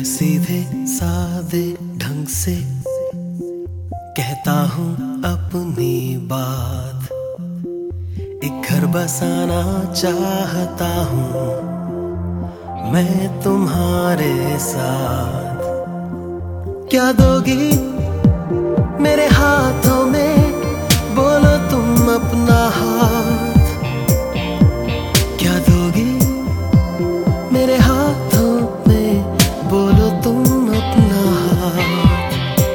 सीधे सादे ढंग से कहता हूँ अपनी बात। एक घर बसाना चाहता हूँ मैं तुम्हारे साथ। क्या दोगी मेरे हाथों में, बोलो तुम अपना हाथ। क्या दोगी मेरे हाथों में, बोलो तुम अपना हाथ।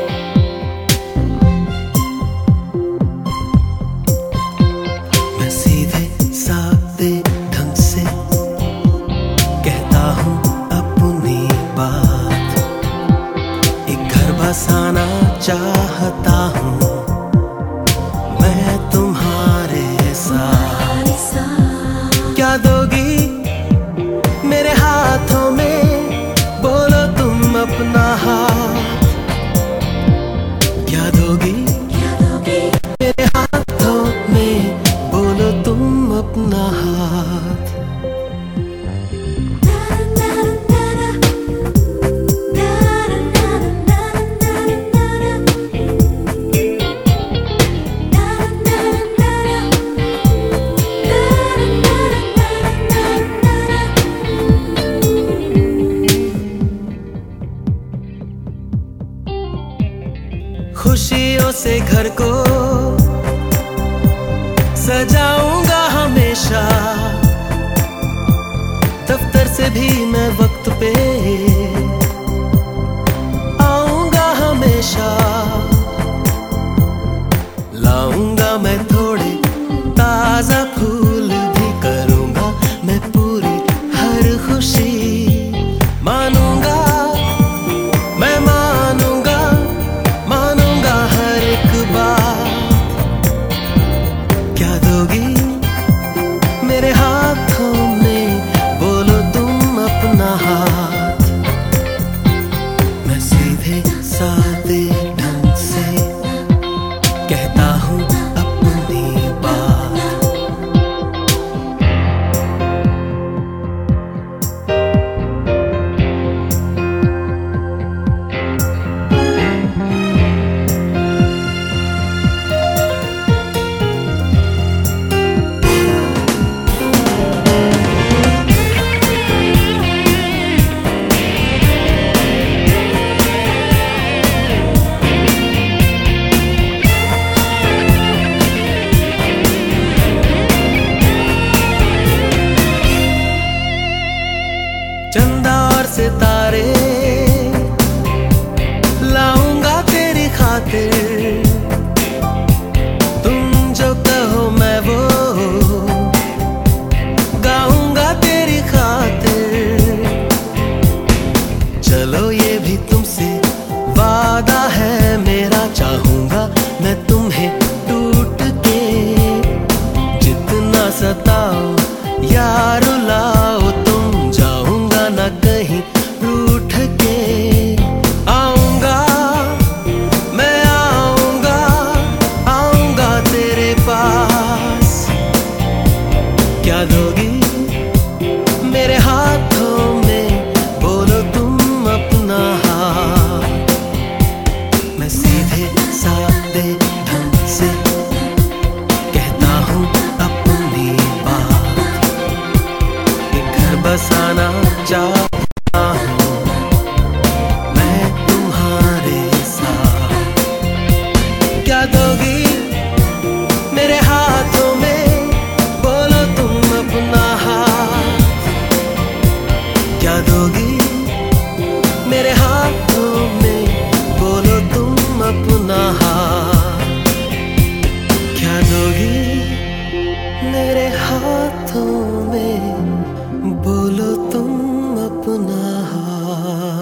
मैं सीधे सादे ढंग से कहता हूँ अपनी बात। एक घर बसाना चाहता हूँ मैं तुम्हारे साथ। क्या दोगी मेरे हाथों में, बोलो तुम अपना हाथ। क्या दोगी मेरे हाथों में, बोलो तुम अपना हाथ। खुशियों से घर को सजाऊंगा हमेशा। दफ्तर से भी मैं वक्त पे आऊंगा हमेशा। लाऊंगा मैं थोड़े ताजा फूल भी, करूंगा मैं पूरी हर खुशी। मानूंगा मैं, मानूंगा हर एक बात। क्या दोगी मेरे हाथों में, बोलो तुम अपना हाथ। मैं सीधे सादे ढंग से कहता हूँ अपनी बात। चंदा और सितारे लाऊंगा तेरी खातिर। तुम जो कहो मैं वो गाऊंगा तेरी खातिर। चलो ये भी तुमसे वादा है मेरा, चाहूंगा मैं तुम्हें टूट के। जितना सताओ या रुलाओ तुम, जाऊंगा ना कहीं रूठ के। आऊंगा मैं, आऊंगा तेरे पास। क्या दोगी मेरे हाथों में, बोलो तुम अपना हाथ। मैं सीधे सादे ढंग से कहता हूँ अपनी बात। एक घर बसाना चाहता हूँ मैं तुम्हारे साथ। क्या दोगी मेरे हाथों में, बोलो तुम अपना हाथ। क्या दोगी मेरे हाथों में, बोलो तुम अपना हाथ। क्या दोगी मेरे हाथों में, बोलो तुम अपना हाथ।